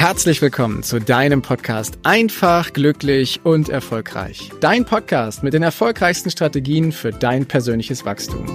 Herzlich willkommen zu deinem Podcast Einfach, glücklich und erfolgreich. Dein Podcast mit den erfolgreichsten Strategien für dein persönliches Wachstum.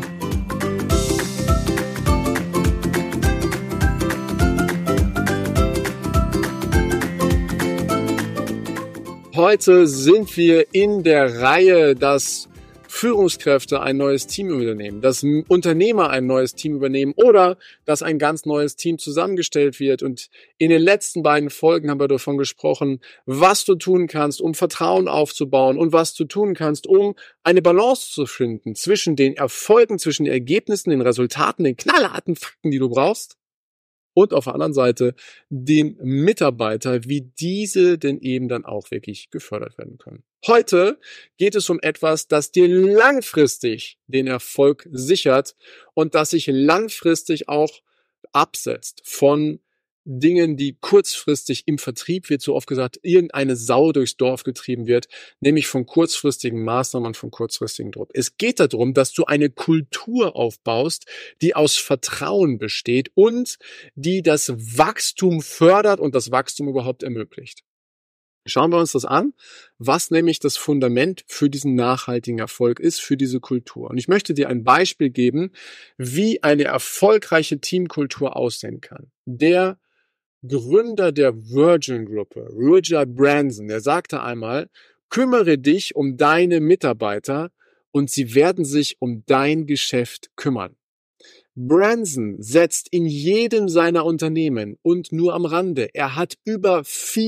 Heute sind wir in der Reihe, dass Führungskräfte ein neues Team übernehmen, dass Unternehmer ein neues Team übernehmen oder dass ein ganz neues Team zusammengestellt wird. Und in den letzten beiden Folgen haben wir davon gesprochen, was du tun kannst, um Vertrauen aufzubauen und was du tun kannst, um eine Balance zu finden zwischen den Erfolgen, zwischen den Ergebnissen, den Resultaten, den knallharten Fakten, die du brauchst, und auf der anderen Seite dem Mitarbeiter, wie diese denn eben dann auch wirklich gefördert werden können. Heute geht es um etwas, das dir langfristig den Erfolg sichert und das sich langfristig auch absetzt von Dingen, die kurzfristig im Vertrieb, wird so oft gesagt, irgendeine Sau durchs Dorf getrieben wird, nämlich von kurzfristigen Maßnahmen und von kurzfristigen Druck. Es geht darum, dass du eine Kultur aufbaust, die aus Vertrauen besteht und die das Wachstum fördert und das Wachstum überhaupt ermöglicht. Schauen wir uns das an, was nämlich das Fundament für diesen nachhaltigen Erfolg ist, für diese Kultur. Und ich möchte dir ein Beispiel geben, wie eine erfolgreiche Teamkultur aussehen kann. Der Gründer der Virgin-Gruppe, Richard Branson, der sagte einmal, kümmere dich um deine Mitarbeiter und sie werden sich um dein Geschäft kümmern. Branson setzt in jedem seiner Unternehmen und nur am Rande, er hat über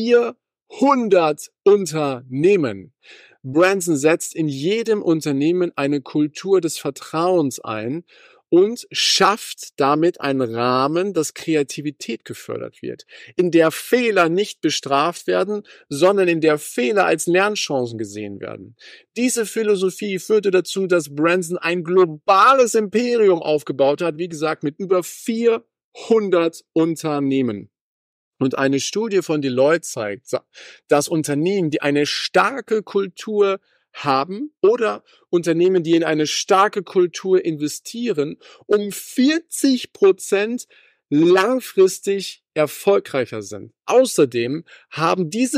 400 Unternehmen. Branson setzt in jedem Unternehmen eine Kultur des Vertrauens ein und schafft damit einen Rahmen, dass Kreativität gefördert wird, in der Fehler nicht bestraft werden, sondern in der Fehler als Lernchancen gesehen werden. Diese Philosophie führte dazu, dass Branson ein globales Imperium aufgebaut hat, wie gesagt, mit über 400 Unternehmen. Und eine Studie von Deloitte zeigt, dass Unternehmen, die eine starke Kultur haben oder Unternehmen, die in eine starke Kultur investieren, um 40% langfristig erfolgreicher sind. Außerdem haben diese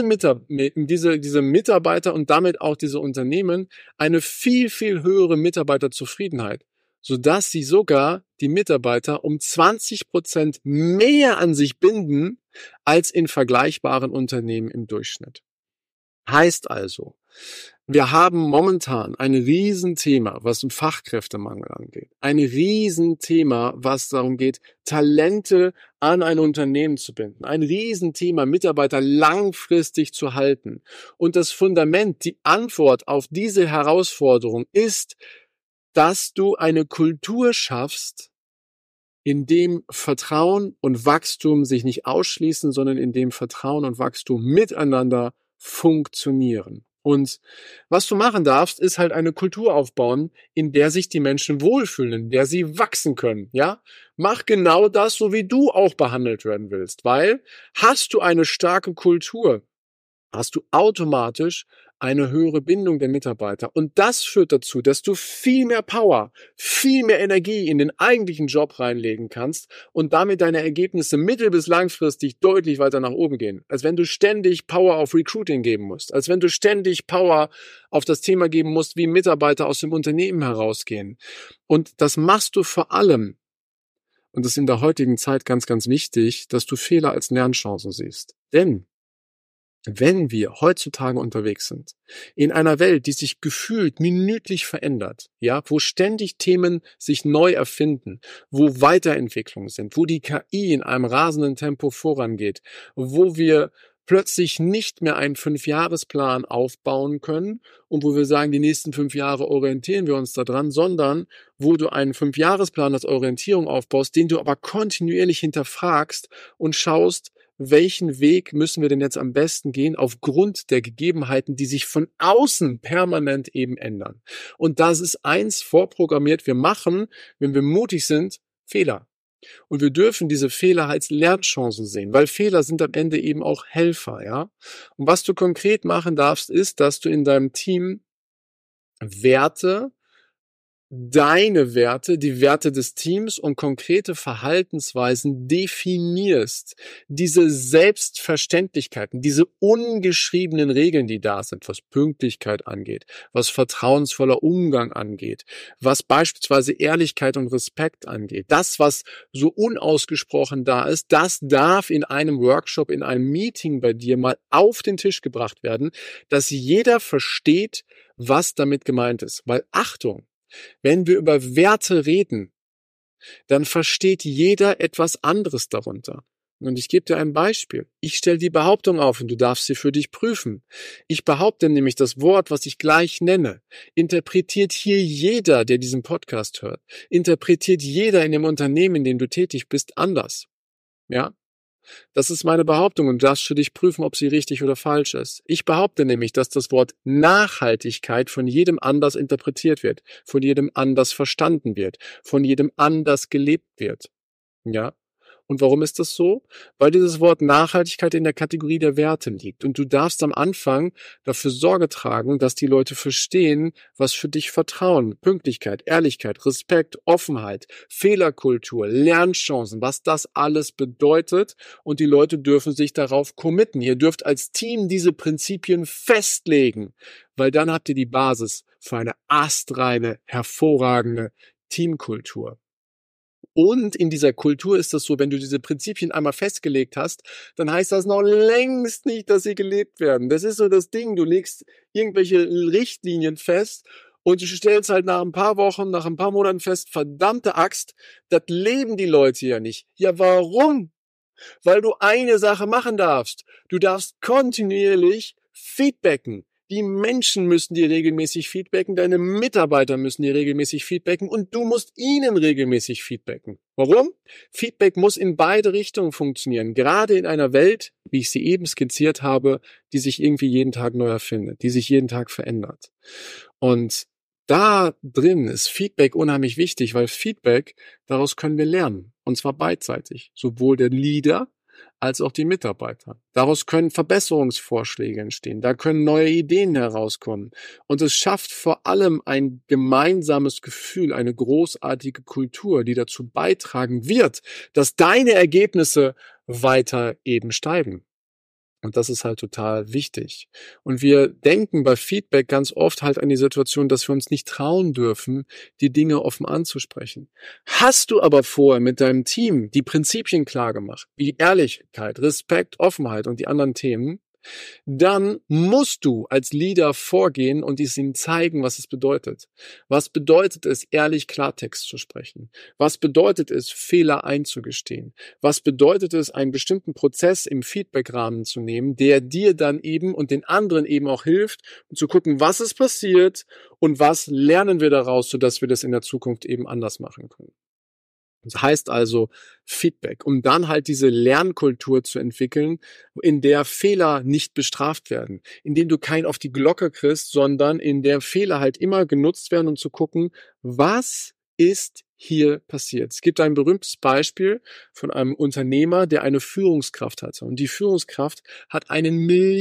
Mitarbeiter und damit auch diese Unternehmen eine viel, viel höhere Mitarbeiterzufriedenheit, sodass sie sogar die Mitarbeiter um 20% mehr an sich binden als in vergleichbaren Unternehmen im Durchschnitt. Heißt also, wir haben momentan ein Riesenthema, was den Fachkräftemangel angeht. Ein Riesenthema, was darum geht, Talente an ein Unternehmen zu binden. Ein Riesenthema, Mitarbeiter langfristig zu halten. Und das Fundament, die Antwort auf diese Herausforderung ist, dass du eine Kultur schaffst, in dem Vertrauen und Wachstum sich nicht ausschließen, sondern in dem Vertrauen und Wachstum miteinander funktionieren. Und was du machen darfst, ist halt eine Kultur aufbauen, in der sich die Menschen wohlfühlen, in der sie wachsen können, ja? Mach genau das, so wie du auch behandelt werden willst, weil hast du eine starke Kultur, hast du automatisch eine höhere Bindung der Mitarbeiter. Und das führt dazu, dass du viel mehr Power, viel mehr Energie in den eigentlichen Job reinlegen kannst und damit deine Ergebnisse mittel- bis langfristig deutlich weiter nach oben gehen. Als wenn du ständig Power auf Recruiting geben musst, als wenn du ständig Power auf das Thema geben musst, wie Mitarbeiter aus dem Unternehmen herausgehen. Und das machst du vor allem, und das ist in der heutigen Zeit ganz, ganz wichtig, dass du Fehler als Lernchancen siehst. Denn wenn wir heutzutage unterwegs sind, in einer Welt, die sich gefühlt minütlich verändert, ja, wo ständig Themen sich neu erfinden, wo Weiterentwicklungen sind, wo die KI in einem rasenden Tempo vorangeht, wo wir plötzlich nicht mehr einen 5-Jahresplan aufbauen können und wo wir sagen, die nächsten 5 Jahre orientieren wir uns daran, sondern wo du einen 5-Jahresplan als Orientierung aufbaust, den du aber kontinuierlich hinterfragst und schaust, welchen Weg müssen wir denn jetzt am besten gehen aufgrund der Gegebenheiten, die sich von außen permanent eben ändern. Und das ist eins vorprogrammiert. Wir machen, wenn wir mutig sind, Fehler. Und wir dürfen diese Fehler als Lernchancen sehen, weil Fehler sind am Ende eben auch Helfer, ja. Und was du konkret machen darfst, ist, dass du in deinem Team Werte deine Werte, die Werte des Teams und konkrete Verhaltensweisen definierst, diese Selbstverständlichkeiten, diese ungeschriebenen Regeln, die da sind, was Pünktlichkeit angeht, was vertrauensvoller Umgang angeht, was beispielsweise Ehrlichkeit und Respekt angeht, das, was so unausgesprochen da ist, das darf in einem Workshop, in einem Meeting bei dir mal auf den Tisch gebracht werden, dass jeder versteht, was damit gemeint ist. Weil Achtung, wenn wir über Werte reden, dann versteht jeder etwas anderes darunter. Und ich gebe dir ein Beispiel. Ich stelle die Behauptung auf und du darfst sie für dich prüfen. Ich behaupte nämlich, das Wort, was ich gleich nenne, interpretiert hier jeder, der diesen Podcast hört, interpretiert jeder in dem Unternehmen, in dem du tätig bist, anders. Ja? Das ist meine Behauptung und du darfst für dich prüfen, ob sie richtig oder falsch ist. Ich behaupte nämlich, dass das Wort Nachhaltigkeit von jedem anders interpretiert wird, von jedem anders verstanden wird, von jedem anders gelebt wird. Ja? Und warum ist das so? Weil dieses Wort Nachhaltigkeit in der Kategorie der Werte liegt. Und du darfst am Anfang dafür Sorge tragen, dass die Leute verstehen, was für dich Vertrauen, Pünktlichkeit, Ehrlichkeit, Respekt, Offenheit, Fehlerkultur, Lernchancen, was das alles bedeutet. Und die Leute dürfen sich darauf committen. Ihr dürft als Team diese Prinzipien festlegen, weil dann habt ihr die Basis für eine astreine, hervorragende Teamkultur. Und in dieser Kultur ist es so, wenn du diese Prinzipien einmal festgelegt hast, dann heißt das noch längst nicht, dass sie gelebt werden. Das ist so das Ding, du legst irgendwelche Richtlinien fest und du stellst halt nach ein paar Wochen, nach ein paar Monaten fest, verdammte Axt, das leben die Leute ja nicht. Ja, warum? Weil du eine Sache machen darfst. Du darfst kontinuierlich feedbacken. Die Menschen müssen dir regelmäßig feedbacken, deine Mitarbeiter müssen dir regelmäßig feedbacken und du musst ihnen regelmäßig feedbacken. Warum? Feedback muss in beide Richtungen funktionieren, gerade in einer Welt, wie ich sie eben skizziert habe, die sich irgendwie jeden Tag neu erfindet, die sich jeden Tag verändert. Und da drin ist Feedback unheimlich wichtig, weil Feedback, daraus können wir lernen. Und zwar beidseitig. Sowohl der Leader als auch die Mitarbeiter. Daraus können Verbesserungsvorschläge entstehen. Da können neue Ideen herauskommen. Und es schafft vor allem ein gemeinsames Gefühl, eine großartige Kultur, die dazu beitragen wird, dass deine Ergebnisse weiter eben steigen. Und das ist halt total wichtig. Und wir denken bei Feedback ganz oft halt an die Situation, dass wir uns nicht trauen dürfen, die Dinge offen anzusprechen. Hast du aber vorher mit deinem Team die Prinzipien klar gemacht, wie Ehrlichkeit, Respekt, Offenheit und die anderen Themen, dann musst du als Leader vorgehen und es ihnen zeigen, was es bedeutet. Was bedeutet es, ehrlich Klartext zu sprechen? Was bedeutet es, Fehler einzugestehen? Was bedeutet es, einen bestimmten Prozess im Feedbackrahmen zu nehmen, der dir dann eben und den anderen eben auch hilft, um zu gucken, was ist passiert und was lernen wir daraus, sodass wir das in der Zukunft eben anders machen können. Das heißt also Feedback, um dann halt diese Lernkultur zu entwickeln, in der Fehler nicht bestraft werden, in dem du keinen auf die Glocke kriegst, sondern in der Fehler halt immer genutzt werden, um zu gucken, was ist hier passiert. Es gibt ein berühmtes Beispiel von einem Unternehmer, der eine Führungskraft hatte. Und die Führungskraft hat einen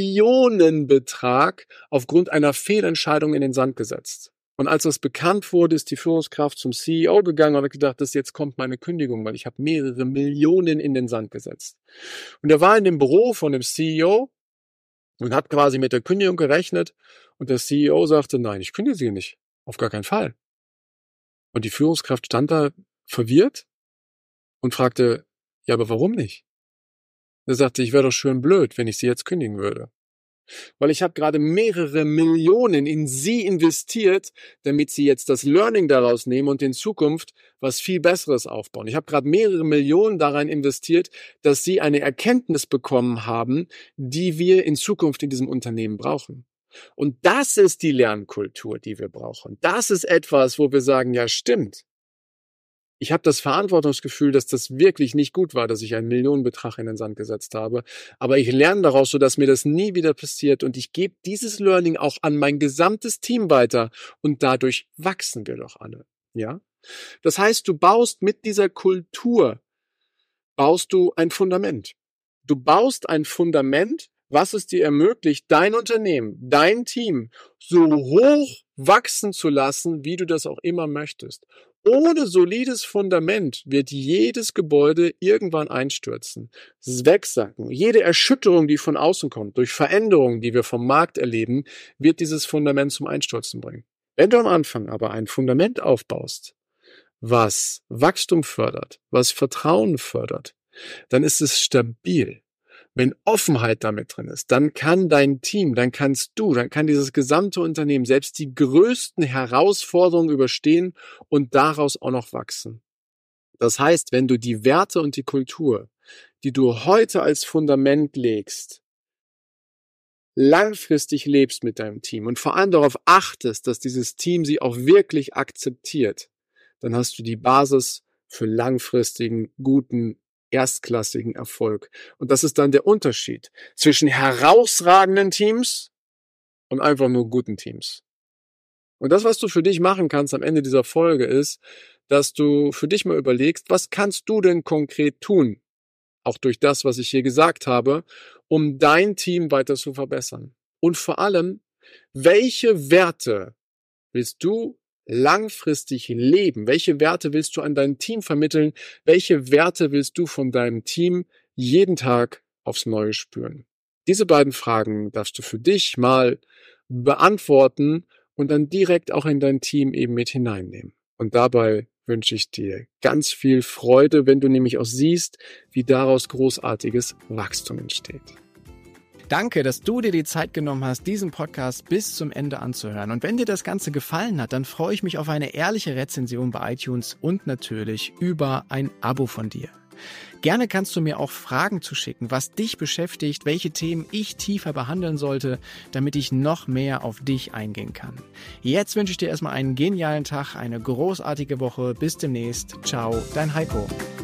Millionenbetrag aufgrund einer Fehlentscheidung in den Sand gesetzt. Und als das bekannt wurde, ist die Führungskraft zum CEO gegangen und hat gedacht, jetzt kommt meine Kündigung, weil ich habe mehrere Millionen in den Sand gesetzt. Und er war in dem Büro von dem CEO und hat quasi mit der Kündigung gerechnet und der CEO sagte, nein, ich kündige Sie nicht, auf gar keinen Fall. Und die Führungskraft stand da verwirrt und fragte, ja, aber warum nicht? Er sagte, ich wäre doch schön blöd, wenn ich Sie jetzt kündigen würde. Weil ich habe gerade mehrere Millionen in Sie investiert, damit Sie jetzt das Learning daraus nehmen und in Zukunft was viel Besseres aufbauen. Ich habe gerade mehrere Millionen daran investiert, dass Sie eine Erkenntnis bekommen haben, die wir in Zukunft in diesem Unternehmen brauchen. Und das ist die Lernkultur, die wir brauchen. Das ist etwas, wo wir sagen, ja stimmt. Ich habe das Verantwortungsgefühl, dass das wirklich nicht gut war, dass ich einen Millionenbetrag in den Sand gesetzt habe. Aber ich lerne daraus, sodass mir das nie wieder passiert. Und ich gebe dieses Learning auch an mein gesamtes Team weiter. Und dadurch wachsen wir doch alle. Ja? Das heißt, du baust mit dieser Kultur, baust du ein Fundament. Du baust ein Fundament, was es dir ermöglicht, dein Unternehmen, dein Team so hoch wachsen zu lassen, wie du das auch immer möchtest. Ohne solides Fundament wird jedes Gebäude irgendwann einstürzen, wegsacken. Jede Erschütterung, die von außen kommt, durch Veränderungen, die wir vom Markt erleben, wird dieses Fundament zum Einstürzen bringen. Wenn du am Anfang aber ein Fundament aufbaust, was Wachstum fördert, was Vertrauen fördert, dann ist es stabil. Wenn Offenheit damit drin ist, dann kann dein Team, dann kann dieses gesamte Unternehmen selbst die größten Herausforderungen überstehen und daraus auch noch wachsen. Das heißt, wenn du die Werte und die Kultur, die du heute als Fundament legst, langfristig lebst mit deinem Team und vor allem darauf achtest, dass dieses Team sie auch wirklich akzeptiert, dann hast du die Basis für langfristigen, guten, erstklassigen Erfolg. Und das ist dann der Unterschied zwischen herausragenden Teams und einfach nur guten Teams. Und das, was du für dich machen kannst am Ende dieser Folge, ist, dass du für dich mal überlegst, was kannst du denn konkret tun, auch durch das, was ich hier gesagt habe, um dein Team weiter zu verbessern. Und vor allem, welche Werte willst du langfristig leben? Welche Werte willst du an dein Team vermitteln? Welche Werte willst du von deinem Team jeden Tag aufs Neue spüren? Diese beiden Fragen darfst du für dich mal beantworten und dann direkt auch in dein Team eben mit hineinnehmen. Und dabei wünsche ich dir ganz viel Freude, wenn du nämlich auch siehst, wie daraus großartiges Wachstum entsteht. Danke, dass du dir die Zeit genommen hast, diesen Podcast bis zum Ende anzuhören. Und wenn dir das Ganze gefallen hat, dann freue ich mich auf eine ehrliche Rezension bei iTunes und natürlich über ein Abo von dir. Gerne kannst du mir auch Fragen zuschicken, was dich beschäftigt, welche Themen ich tiefer behandeln sollte, damit ich noch mehr auf dich eingehen kann. Jetzt wünsche ich dir erstmal einen genialen Tag, eine großartige Woche. Bis demnächst. Ciao, dein Heiko.